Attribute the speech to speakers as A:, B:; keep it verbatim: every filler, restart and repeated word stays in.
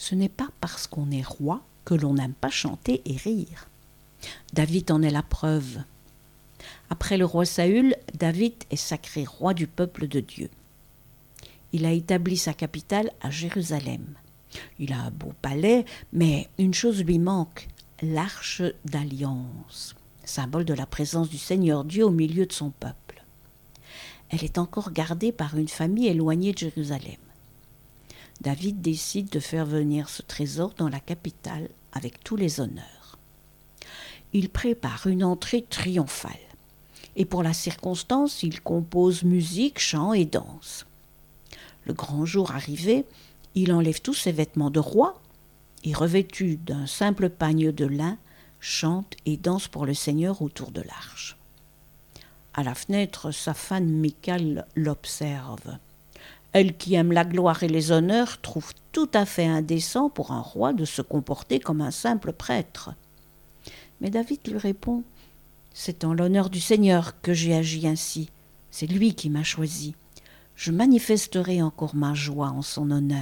A: Ce n'est pas parce qu'on est roi que l'on n'aime pas chanter et rire. David en est la preuve. Après le roi Saül, David est sacré roi du peuple de Dieu. Il a établi sa capitale à Jérusalem. Il a un beau palais, mais une chose lui manque, l'arche d'alliance, symbole de la présence du Seigneur Dieu au milieu de son peuple. Elle est encore gardée par une famille éloignée de Jérusalem. David décide de faire venir ce trésor dans la capitale avec tous les honneurs. Il prépare une entrée triomphale. Et pour la circonstance, il compose musique, chant et danse. Le grand jour arrivé, il enlève tous ses vêtements de roi et, revêtu d'un simple pagne de lin, chante et danse pour le Seigneur autour de l'arche. À la fenêtre, sa femme Michal l'observe. Elle qui aime la gloire et les honneurs trouve tout à fait indécent pour un roi de se comporter comme un simple prêtre. Mais David lui répond « C'est en l'honneur du Seigneur que j'ai agi ainsi. C'est lui qui m'a choisi. Je manifesterai encore ma joie en son honneur. »